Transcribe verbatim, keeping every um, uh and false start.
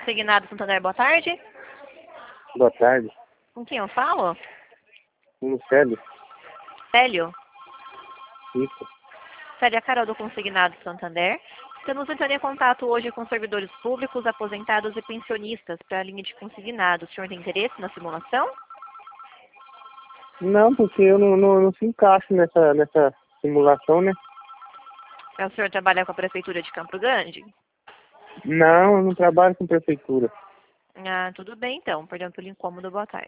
Consignado Santander, boa tarde. Boa tarde. Com quem eu falo? Com Célio. Célio. Isso. Célio, a Carol do Consignado Santander. Estamos entrando em contato hoje com servidores públicos, aposentados e pensionistas para a linha de consignado. O senhor tem interesse na simulação? Não, porque eu não, não, não se encaixo nessa, nessa simulação, né? O senhor trabalha com a Prefeitura de Campo Grande? Não, eu não trabalho com prefeitura. Ah, tudo bem então. Perdão pelo incômodo, boa tarde.